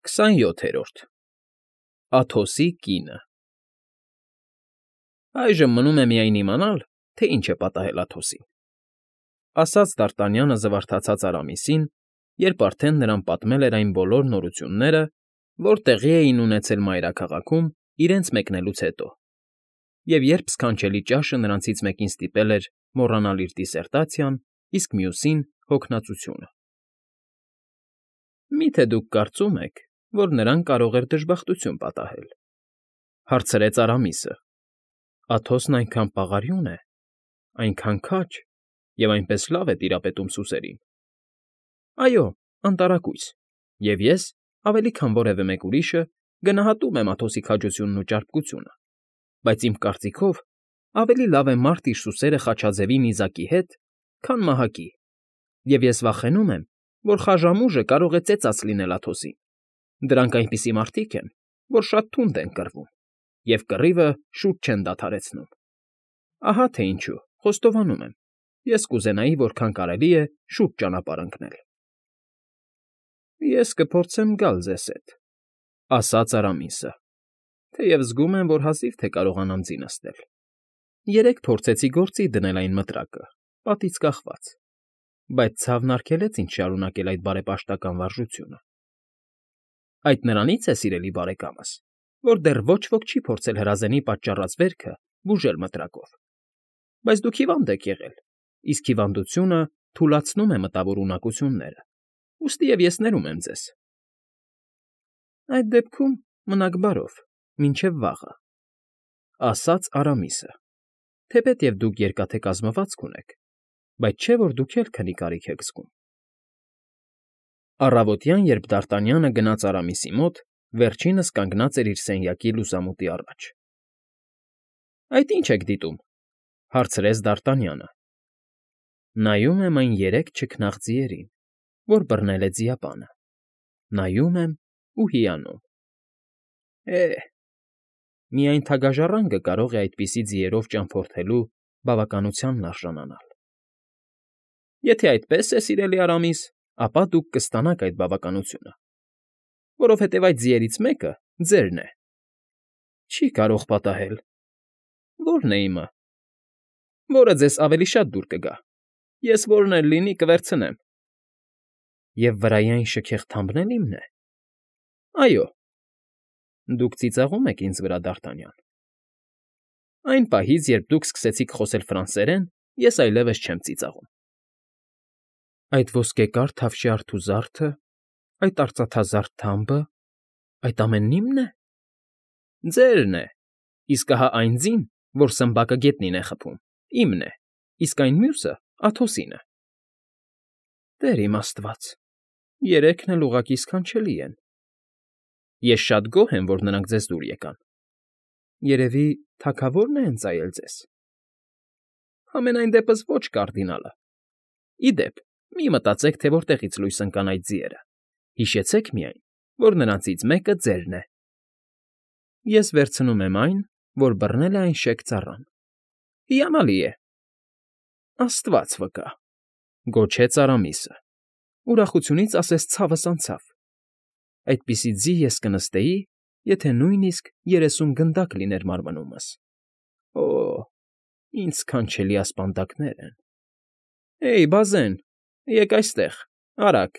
27-րդ Աթոսի կինը Այժմ մնում է միայն իմանալ, թե ինչ է պատահել Աթոսին, ասաց Դարտանյանը զվարթացած Արամիսին, երբ արդեն նրան պատմել էր այն բոլոր նորությունները, որ տեղի էին ունեցել մայրաքաղաքում իրենց մեկնելուց հետո, և երբ սքանչելի ճաշը նրանցից մեկին ստիպել էր մոռանալ իր դիսերտացիան, իսկ մյուսին՝ հոգնածությունը։ Մի՞թե դուք կարծում եք, որ նրան կարող էր դժբախտություն պատահել, հարցրեց Արամիսը։ Աթոսն այնքան պաղարյուն է, այնքան քաջ և այնպես լավ է տիրապետում սուսերին։ Այո, անտարակույս, և ես, ավելի քան որևէ մեկ ուրիշը, գնահատում եմ Աթոսի քաջությունն ու ճարպկությունը, բայց իմ կարծիքով ավելի լավ է մարդ իր սուսերը խաչաձևի նիզակի հետ, քան մահակի, և ես վախենում եմ, որ խաժամուժը կարող է ծեծած լինել Աթոսին։ Դրանք այնպիսի մարդիկ են, որ շատ թունդ են կռվում և կռիվը շուտ չեն դադարեցնում։ Ահա թե ինչու, խոստովանում եմ, ես կուզենայի որքան կարելի է շուտ ճանապարհ ընկնել։ Ես կփորձեմ գալ ձեզ հետ, ասաց Արամիսը, թեև զգում եմ, որ հազիվ թե կարողանամ ձի նստել։ Երեկ փորձեցի գործի դնել այն մտրակը, պատից կախված, բայց ցավն արգելեց ինձ շարունակել այդ բարեպաշտական վարժությունը։ Այդ նրանից է, սիրելի բարեկամս, որ դեռ ոչ ոք չի փորձել հրազենի պատճառած վերքը բուժել մտրակով։ Բայց դուք հիվանդ եք եղել, իսկ հիվանդությունը թուլացնում է մտավոր ունակությունները, ուստիև ես ներում եմ ձեզ։ Այդ դեպքում մնաք բարով, մինչև վաղը, ասաց Արամիսը, թեպետև դուք երկաթե կազմվածք ունեք, բայց չէ որ դուք էլ քնի կարիք եք զգում։ Առավոտյան, երբ Դարտանյանը գնաց Արամիսի մոտ, վերջինս կանգնած էր իր սենյակի լուսամուտի առաջ։ Այդ ի՞նչ եք դիտում, հարցրեց Դարտանյանը։ Նայում եմ այն երեք չքնաղ ձիերին, որ բռնել է ձիապանը։ Նայում եմ ու հիանում։ Միայն թագաժառանգը կարող է այդպիսի ձիերով ճամփորդելու բավականությանն արժանանալ։ Եթե այդպես է, սիրելի Արամիս, ապա դուք կստանաք այդ բավականությունը, որովհետև այդ ձիերից մեկը ձերն է։ Չի կարող պատահել։ Ո՞րն է իմը։ Որը ձեզ ավելի շատ դուր կգա։ Ես որն էլ լինի, կվերցնեմ։ Եվ վրայի այն շքեղ թամբն էլ իմն է։ Այո։ Դուք ծիծաղում եք ինձ վրա, Դարտանյան։ Այն պահից, երբ դուք սկսեցիք խոսել ֆրանսերեն, ես այլևս չեմ ծիծաղում։ Այդ ոսկեկար թավշյա արթուզարդը, այդ արծաթազարդ թամբը, այդ ամենն իմն է։ Ձերն է, իսկ ահա այն ձին, որ սմբակը գետնին է խփում, իմն է, իսկ այն մյուսը Աթոսինը։ Տեր իմ Աստված, երեքն էլ ուղղակի սքանչելի են։ Ես շատ գոհ եմ, որ նրանք ձեզ դուր եկան։ Երևի թագավորն է ընծայել ձեզ։ Համենայն դեպս ոչ կարդինալը։ Ի դեպ, մի մտածեք, թե որտեղից լույս ընկան այդ ձիերը։ Հիշեցեք միայն, որ նրանցից մեկը ձերն է։ Ես վերցնում եմ այն, որ բռնել է այն շեք ծառան։ Հիանալի է։ Աստված վկա, գոչեց Արամիսը։ Ուրախությունից ասես ցավս անցավ։ Այդպիսի ձի ես կնստեի, եթե նույնիսկ 30 գնդակ լիներ մարմնումս։ Օ, ինչ սքանչելի ասպանդակներ են։ Էյ, Բազեն, եկ այստեղ, արագ։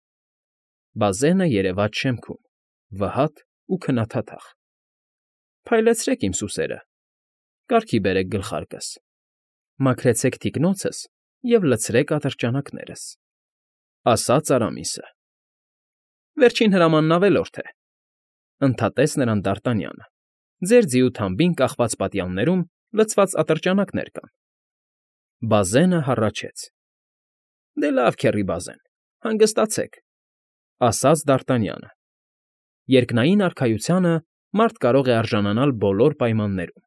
Բազենը երևաց շեմքում, վհատ ու քնաթաթախ։ Փայլեցրեք իմ սուսերը, կարգի բերեք գլխարկս, մաքրեցեք թիկնոցս և լցրեք ատրճանակներս, ասաց Արամիսը։ Վերջին հրամանն ավելորդ է, ընդհատեց նրան Դարտանյանը։ Ձեր ձիու թամբին կախված պատյաններում լցված ատրճանակներ կան։ Բազենը հառաչեց։ Դե լավ, քեռի Բազեն, հանգստացեք, ասաց Դարտանյանը։ Երկնային արքայությանը մարդ կարող է արժանանալ բոլոր պայմաններում։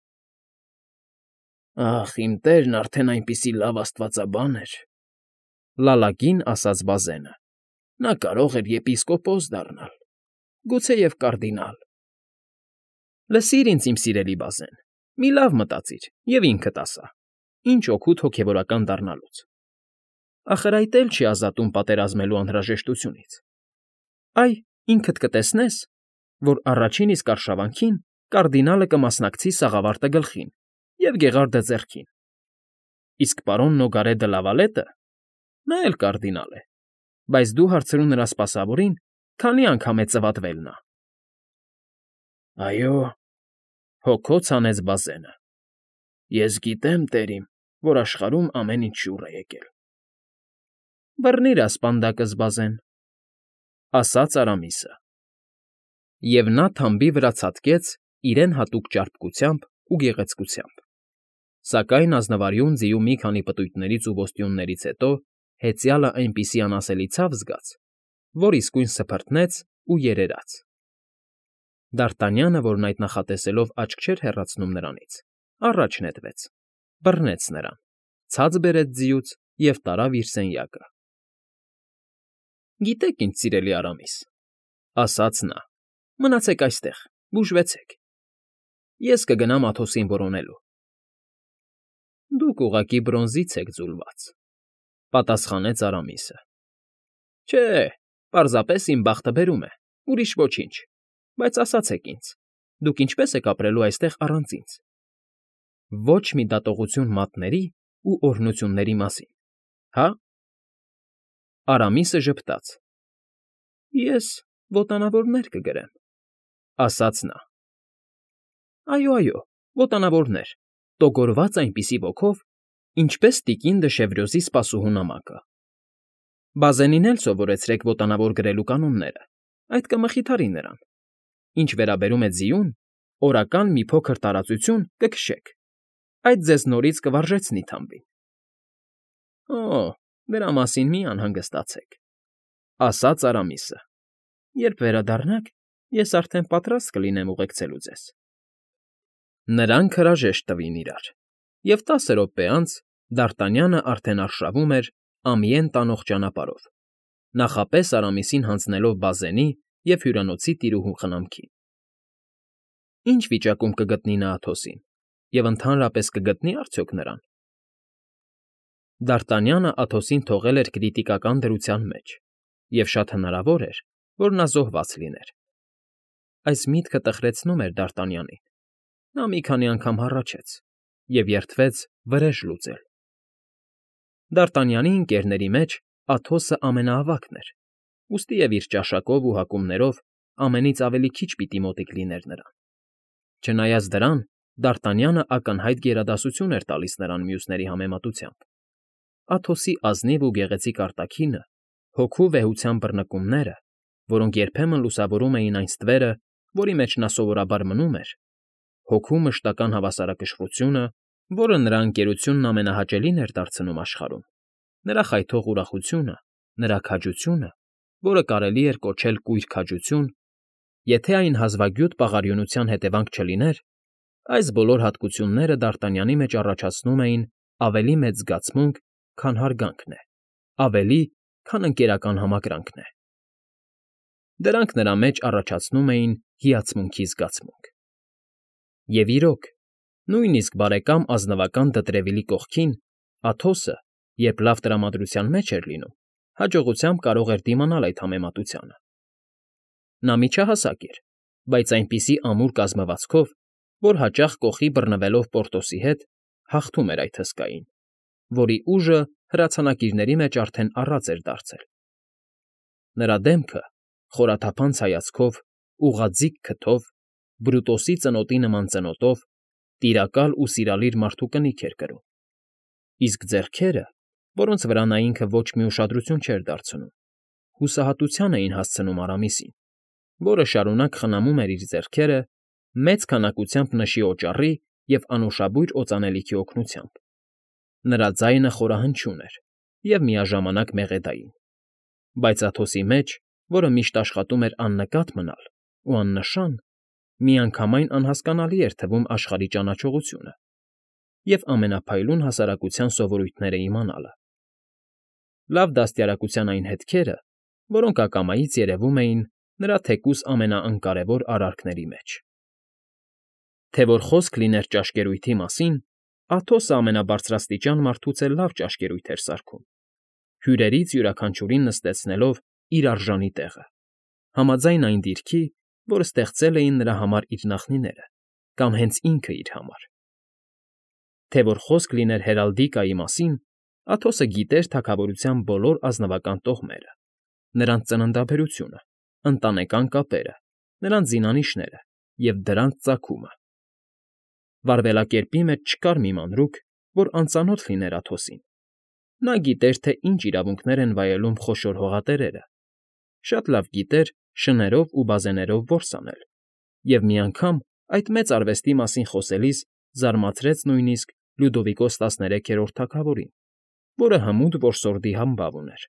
Ախ, իմ տերն արդեն այնպիսի լավ աստվածաբան էր, լալագին ասաց Բազենը։ Նա կարող էր եպիսկոպոս դառնալ, գուցեև կարդինալ։ Լսիր ինձ, իմ սիրելի Բազեն, մի լավ մտածիր և ինքդ ասա, ինչ օգուտ հոգևորական դառնալուց։ Ախր այդ էլ չի ազատում պատերազմելու անհրաժեշտությունից։ Այ, ինքդ կտեսնես, որ առաջին իսկ արշավանքին կարդինալը կմասնակցի սաղավարտը գլխին և գեղարդը ձեռքին, իսկ պարոն Նոգարե դը Լավալետը, նա էլ կարդինալ է, բայց դու հարցրու նրա սպասավորին, քանի անգամ է ծվատվել նա։ ֊ Այո,֊ հոգոց հանեց Բազենը,֊ ես գիտեմ, տերիմ, որ աշխարհում ամեն ինչ շուռ է եկել։ ֊ Բռնիր ասպանդակս, Բազեն,֊ ասաց Արամիսը։ Եվ նա թամբի վրա ցատկեց իրեն հատուկ ճարպկությամբ ու գեղեցկությամբ, սակայն ազնվարյուն ձիու մի քանի պտույտներից ու ոստյուններից հետո հեծյալը այնպիսի անասելի ցավ զգաց, որ իսկույն սփռտնեց ու երերաց։ Դ'Արտանյանը, որն այդ նախատեսելով աչք չէր հեռացնում նրանից, առաջ նետվեց, բռնեց նրան, ցած բերեց ձիուց և տարավ իր սենյակը։ ֊ Գիտեք ինչ, սիրելի Արամիս,֊ ասաց նա,֊ մնացեք այստեղ, բուժվեցեք, ես կգնամ Աթոսին որոնելու։ ֊ Դուք ուղղակի բրոնզից եք ձուլված,֊ պատասխանեց Արամիսը։ ֊ Չէ, պարզապես իմ բախտը բերում է, ուրիշ ոչինչ, բայց ասացեք ինձ, դուք ինչպե՞ս եք ապրելու այստեղ առանց ինձ։ Ոչ մի դատողություն մատների ու օրհնությունների մասին, հա՞։ Արամիսը ժպտաց։ ֊ Ես ոտանավորներ կգրեմ,֊ ասաց նա։ ֊ Այո, ոտանավորներ, տոգորված այնպիսի ոգով, ինչպես տիկին Դշևրյոզի սպասուհու նամակը։ Բազենին էլ սովորեցրեք ոտանավոր գրելու կանոնները, այդ կմխիթարի նրան։ Ինչ վերաբերում է ձիուն, օրական մի փոքր տարածություն կքշեք, այդ ձեզ նորից կվարժեցնի թամբին։ ֊ Օ, դրա մասին մի անհանգստացեք,֊ ասաց Արամիսը։ Երբ վերադառնաք, ես արդեն պատրաստ կլինեմ ուղեկցելու ձեզ։ Նրանք հրաժեշտ տվին իրար, և 10 րոպե անց Դ'Արտանյանը արդեն արշավում էր ամիեն տանող ճանապարհով, նախապես Արամիսին հանձնելով Բազենի և հյուրանոցի տիրուհու խնամքին։ Ի՞նչ վիճակում կգտնի նա Աթոսին և ընդհանրապես կգտնի՞ արդյոք նրան։ Դ'Արտանյանը Աթոսին թողել էր կրիտիկական դրության մեջ, և շատ հնարավոր էր, որ նա զոհված լիներ։ Այս միտքը տխրեցնում էր Դ'Արտանյանին։ Նա մի քանի անգամ հառաչեց և երդվեց վրեժ լուծել։ Դ'Արտանյանի ընկերների մեջ Աթոսը ամենաավագն էր, ուստիև իր ճաշակով ու հակումներով ամենից ավելի քիչ պիտի մոտիկ լիներ նրան։ Չնայած դրան, Դ'Արտանյանը ակնհայտ գերադասություն էր տալիս նրան մյուսների համեմատությամբ։ Աթոսի ազնիվ ու գեղեցիկ արտաքինը, հոգու վեհության բռնկումները, որոնք երբեմն լուսավորում էին այն ստվերը, որի մեջ նա սովորաբար մնում էր, հոգու մշտական հավասարակշռությունը, որը նրա ընկերությունն ամենահաճելին էր դարձնում աշխարհում, նրա խայթող ուրախությունը, նրա քաջությունը, որը կարելի էր կոչել կույր քաջություն, եթե այն հազվագյուտ պաղարիունության հետևանք չլիներ, այս բոլոր հատկությունները Դ'Արտանյանի մեջ առաջացնում էին ավելի մեծ զգացմունք, քան հարգանքն է, ավելի, քան ընկերական համակրանքն է։ Դրանք նրա մեջ առաջացնում էին հիացմունքի զգացմունք։ Եվ իրոք, նույնիսկ բարեկամ ազնվական Դտրևիլի կողքին Աթոսը, երբ լավ տրամադրության մեջ էր լինում, հաջողությամբ կարող էր դիմանալ այդ համեմատությանը։ Նա միջահասակ էր, բայց այնպիսի ամուր կազմվածքով, որ հաճախ կոխի բռնվելով Պորտոսի հետ, հաղթում էր այդ հսկային, որի ուժը հրացանակիրների մեջ արդեն առած էր դարձել։ Նրա դեմքը, խորաթափանց հայացքով, ուղղաձիգ քթով, Բրուտոսի ծնոտի նման ծնոտով, տիրակալ ու սիրալիր մարդու կնիք էր կրում, իսկ ձեռքերը, որոնց վրա նա ինքը ոչ մի ուշադրություն չէր դարձնում, հուսահատության էին հասցնում Արամիսին, որը շարունակ խնամում էր իր ձեռքերը մեծ քանակությամբ նշի օճառի և անուշաբույր օծանելիքի օգնությամբ։ Նրա ձայնը խորահնչյուն էր և միաժամանակ մեղեդային, բայց Աթոսի մեջ, որը միշտ աշխատում էր աննկատ մնալ ու աննշան, միանգամայն անհասկանալի էր թվում աշխարհի ճանաչողությունը և ամենափայլուն հասարակության սովորույթները իմանալը։ Լավ դաստիարակության այն հետքերը, որոնք ակամայից երևում էին նրա թեկուզ ամենաանկարևոր արարքների մեջ։ Թե որ խոսք լիներ ճաշկերույթի մասին, Աթոսը ամենաբարձրաստիճան մարդուց էլ լավ ճաշկերույթ էր սարքում, հյուրերից յուրաքանչյուրին նստեցնելով իր արժանի տեղը։ համաձայն այն դիրքի, որ ստեղծել էին նրա համար իր նախնիները կամ հենց ինքը իր համար։ Թե որ խոսք լիներ հերալդիկայի մասին, Աթոսը գիտեր թագավորության բոլոր ազնվական տոհմերը, նրանց ծննդաբերությունը, ընտանեկան կապերը, նրանց զինանիշները և դրանց ծագումը։ Վարվելակերպի մեջ չկար մի մանրուք, որ անծանոթ լիներ Աթոսին։ Նա գիտեր, թե ինչ իրավունքներ են վայելում խոշոր հողատերերը, շատ լավ գիտեր շներով ու բազեներով որս անել, և մի անգամ այդ մեծ արվեստի մասին խոսելիս զարմացրեց նույնիսկ Լյուդովիկոս 13-րդ թագավորին, որը հմուտ որսորդի համբավ ուներ։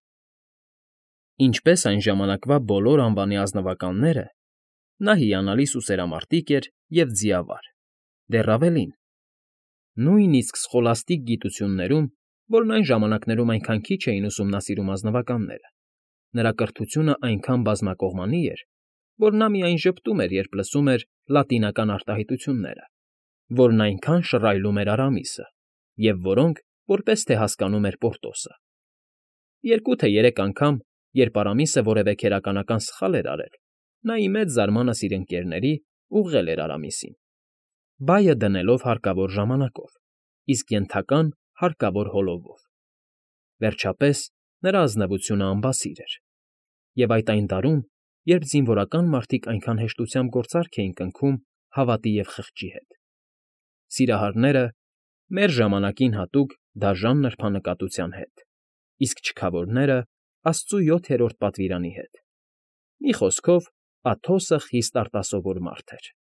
Ինչպես այն ժամանակվա բոլոր անվանի ազնվականները, նա հիանալի սուսերամարտիկ էր և ձիավար, դեռ ավելին, նույնիսկ սխոլաստիկ գիտություններում, որն այն ժամանակներում այնքան քիչ էին ուսումնասիրում ազնվականները, նրա կրթությունը այնքան բազմակողմանի էր, որ նա միայն ժպտում էր, երբ լսում էր լատինական արտահայտությունները, որն այնքան շռայլում էր Արամիսը, և որոնք որպես թե հասկանում էր Պորտոսը։ 2 թե 3 անգամ, երբ Արամիսը որևէ քերականական սխալ էր արել, նա ի մեծ զարմանս իր ընկերների ուղղել էր Արամիսին, բայը դնելով հարկավոր ժամանակով, իսկ ենթական հարկավոր հոլովով։ Վերջապես, նրա ազնվությունը անբասիր էր, և այն դարում, երբ զինվորական մարդիկ այնքան հեշտությամբ գործարք էին կնքում հավատի և խղճի հետ։ Սիրահարները մեր ժամանակին հատուկ դաժան նրբանկատության հետ, իսկ չքավորները Աստծու 7-րդ պատվիրանի հետ։ Մի խոսքով, Աթոսը խիստ արտասովոր մարդ էր։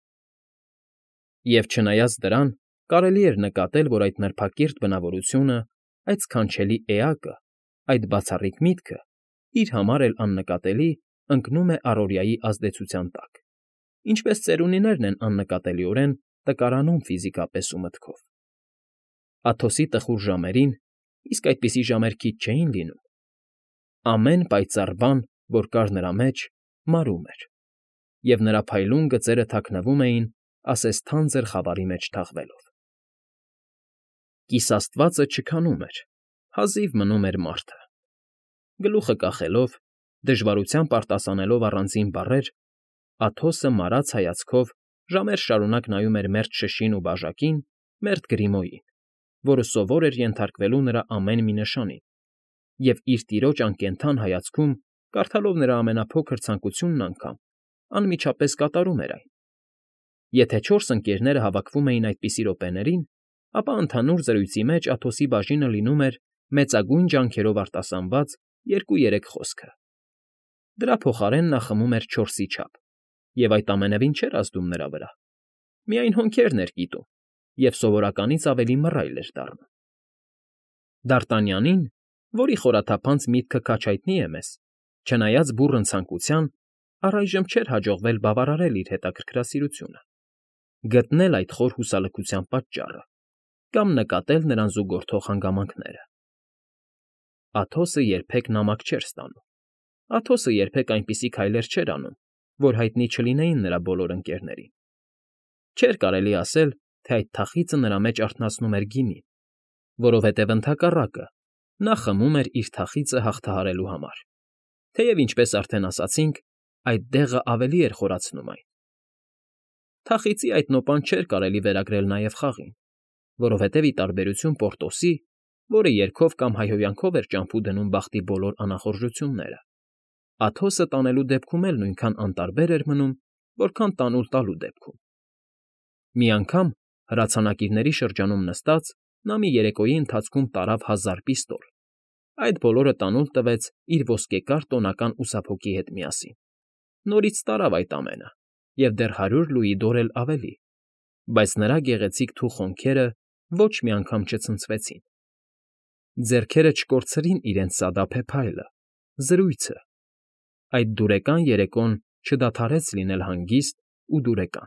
Եվ չնայած դրան, կարելի էր նկատել, որ այդ նրբակիրթ բնավորությունը, այդ սքանչելի էակը, այդ բացառիկ միտքը իր համար էլ աննկատելի ընկնում է առօրյայի ազդեցության տակ, ինչպես ծերունիներն են աննկատելիորեն տկարանում ֆիզիկապես ու մտքով։ Աթոսի տխուր ժամերին, իսկ այդպիսի ժամեր քիչ չէին լինում, ամեն պայծառ բան, որ կար նրա մեջ, մարում էր, և նրա փայլուն գծերը թաքնվում էին ասես թանձր խավարի մեջ թաղվելով։ Կիսաստվածը չքանում էր, հազիվ մնում էր մարդը։ Գլուխը կախելով, դժվարությամբ արտասանելով առանձին բառեր, Աթոսը մարած հայացքով ժամեր շարունակ նայում էր մերթ շշին ու բաժակին, մերթ Գրիմոյին, որը սովոր էր ենթարկվելու նրա ամեն մի նշանին, և իր տիրոջ անկենդան հայացքում, կարդալով նրա ամենափոքր ցանկությունն անգամ, անմիջապես կատարում էր այն։ Եթե 4 ընկերները հավաքվում էին այդպիսի րոպեներին, ապա ընդհանուր զրույցի մեջ Աթոսի բաժինը լինում էր մեծագույն ջանքերով արտասանված 2-3 խոսքը։ Դրա փոխարեն նա խմում էր 4-ի չափ, և այդ ամենևին չէր ազդում նրա վրա։ Միայն հոնքերն էր կիտում, և սովորականից ավելի մռայլ էր դառնում։ Դ'Արտանյանին, որի խորաթափանց միտքը քաչ հայտնի է մեզ, չնայած բուռն ցանկության, առայժմ չէր հաջողվել բավարարել իր հետաքրքրասիրությունը, գտնել այդ խոր հուսալքության պատճառը կամ նկատել նրան զուգորդող հանգամանքները։ Աթոսը երբեք նամակ չէր ստանում։ Աթոսը երբեք այնպիսի քայլեր չէր անում, որ հայտնի չլինեին նրա բոլոր ընկերներին։ Չէր կարելի ասել, թե այդ թախիծը նրա մեջ արթնացնում էր գինին, որովհետև ընդհակառակը, նա խմում էր իր թախիծը հաղթահարելու համար, թեև, ինչպես արդեն ասացինք, այդ դեղը ավելի էր խորացնում այն։ Թախիծի այդ նոպան չէր կարելի վերագրել նաև խաղին, որովհետև ի տարբերություն Պորտոսի, որը երգով կամ հայհոյանքով էր ճամփու դնում բախտի բոլոր անախորժությունները, Աթոսը տանելու դեպքում էլ նույնքան անտարբեր էր մնում, որքան տանուլ տալու դեպքում։ Մի անգամ, հրացանակիրների շրջանում նստած, նա մի երեկոյի ընթացքում տարավ 1000 պիստոլ, այդ բոլորը տանուլ տվեց իր ոսկեկար տոնական ուսափոկի հետ միասին։ Նորից տարավ այդ ամենը, և դեռ 100 լուիդոր էլ ավելի, բայց նրա գեղեցիկ թուխ հոնքերը ոչ մի անգամ չցնցվեցին։ Ձեռքերը չկորցրին իրենց սադափե փայլը, զրույցը։ Այդ դուրեկան երեկոն չդադարեց լինել հանգիստ ու դուրեկան։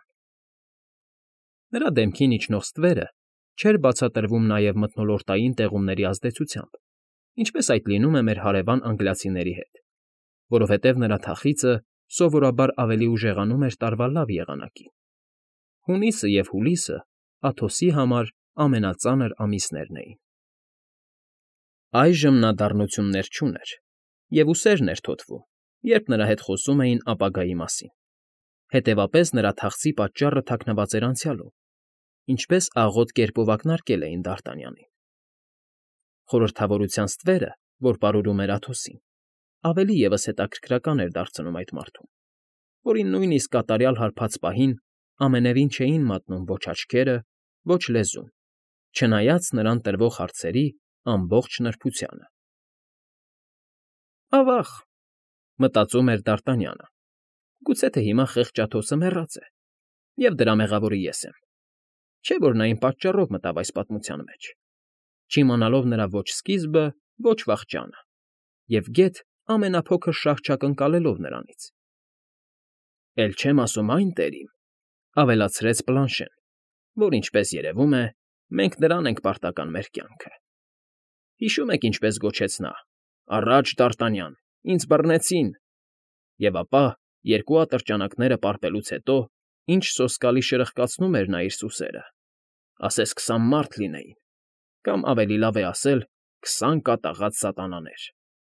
Նրա դեմքին իջնող ստվերը չէր բացատրվում նաև մթնոլորտային տեղումների ազդեցությամբ, ինչպես այդ լինում է մեր հարևան անգլիացիների հետ, որովհետև նրա թախիծը սովորաբար ավելի ուժեղանում էր տարվա լավ եղանակին։ Հունիսը և հուլիսը Աթոսի համար ամենածանր ամիսներն էին։ Այժմ նա դառնություններ չուներ, և ուսերն էր թոթվում, երբ նրա հետ խոսում էին ապագայի մասին։ Հետևապես նրա թախծի պատճառը թաքնված էր անցյալում, ինչպես աղոտ կերպով ակնարկել էին Դ'Արտանյանին։ Խորհրդավորության ստվերը, որ պարուրում էր Աթոսին, ավելի ևս հետաքրքրական էր դարձնում այդ մարդուն, որին նույնիսկ կատարյալ հարբած պահին ամենևին չէին մատնում ոչ աչքերը, ոչ լեզուն, չնայած նրան տրվող հարցերի ամբողջ նրբությանը։ «Ավա՜ղ», մտածում էր Դ'Արտանյանը, գուցե թե հիմա խեղճ Աթոսը մեռած է, և դրա մեղավորը ես եմ, չէ՞ որ նա իմ պատճառով մտավ այս պատմության մեջ, չիմանալով նրա ոչ սկիզբը, ոչ վախճանը, և գեթ ամենափոքր շաղ չակնկալելով նրանից։ «Էլ չեմ ասում այն, տերիմ,֊ ավելացրեց Պլանշեն, որ, ինչպես երևում է, մենք նրան ենք պարտական մեր կյանքը։ Հիշո՞ւմ եք, ինչպես գոչեց նա. «Առաջ, Դ'Արտանյան, ինձ բռնեցին», և ապա, երկու ատրճանակները պարպելուց հետո, ինչ սոսկալի շրխկացնում էր նա իր սուսերը, ասես 20 մարդ լինեին, կամ ավելի լավ է ասել 20 կատաղած սատանաներ»։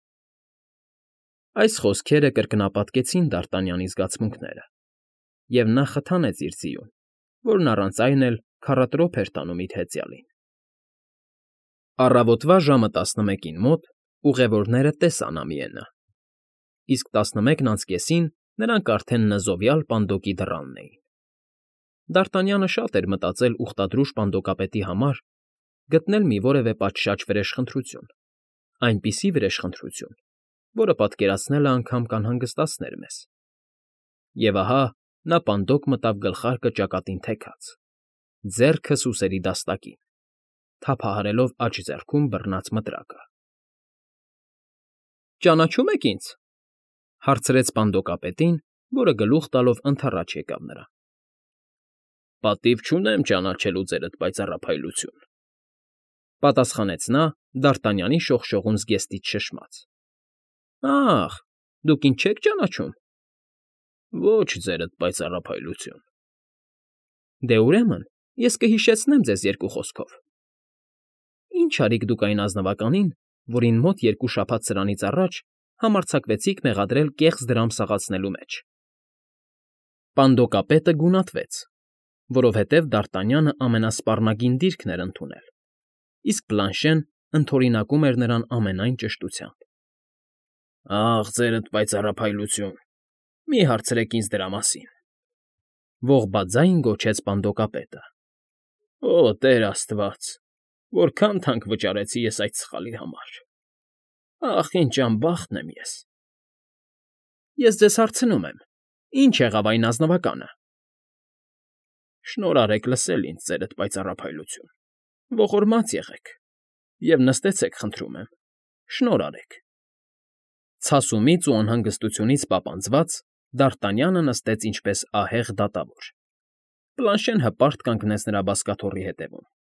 Այս խոսքերը կրկնապատկեցին Դ'Արտանյանի զգացմունքները, և նա խթանեց իր ձիուն, որն առանց այն էլ քառատրոփ էր տանում իր հեծյալին։ Առավոտվա ժամը 11-ին մոտ ուղևորները տեսան ամիենը, իսկ 11:30-ին նրանք արդեն նզովյալ պանդոկի դռանն էին։ Դ'Արտանյանը շատ էր մտածել ուխտադրուժ պանդոկապետի համար գտնել մի որևէ պատշաճ վրեժխնդրություն, այնպիսի վրեժխնդրություն, որը պատկերացնելը անգամ կանհանգստացներ մեզ։ Եվ ահա նա պանդոկ մտավ գլխարկը ճակատին թեքած, ձեռքը սուսերի դաստակին, թափահարելով աջ ձեռքում բռնած մտրակը։ «Ճանաչո՞ւմ եք ինձ,֊ հարցրեց պանդոկապետին, որը գլուխ տալով ընդառաջ եկավ նրան։ «Պատիվ չունեմ ճանաչելու ձերդ պայծառափայլություն,֊ պատասխանեց նա Դ'Արտանյանի շողշողուն զգեստից շշմած։ «Ա՜խ, դուք ինձ չեք ճանաչում»։ «Ոչ, ձերդ պայծառափայլություն»։ «Դե ուրեմն ես կհիշեցնեմ ձեզ երկու խոսքով. ինչ արիք դուք այն ազնվականին, որին մոտ 2 շաբաթ սրանից առաջ համարձակվեցիք մեղադրել կեղծ դրամ սաղացնելու մեջ»։ Պանդոկապետը գունատվեց, որովհետև Դ'Արտանյանը ամենասպառնագին դիրքն էր ընդունել, իսկ Պլանշեն ընդօրինակում էր նրան ամենայն ճշտությամբ։ «Ախ, ձերդ պայծառափայլություն, մի հարցրեք ինձ դրա մասին,֊ ողբաձայն գոչեց պանդոկապետը։ «Օ, Տեր Աստված, որքան թանկ վճարեցի ես այդ սխալի համար… Ախ, ինչ անբախտն եմ ես»։ «Ես ձեզ հարցնում եմ. ի՞նչ եղավ այն ազնվականը»։ «Շնորհ արեք լսել ինձ, ձերդ պայծառափայլություն, ողորմած եղեք և նստեցեք, խնդրում եմ, շնորհ արեք»։ Ցասումից ու անհանգստությունից պապանձված Դ'Արտանյանը նստեց ինչպես ահեղ դատավոր։ Պլանշեն հպարտ կանգնեց նրա բազկաթոռի հետևում։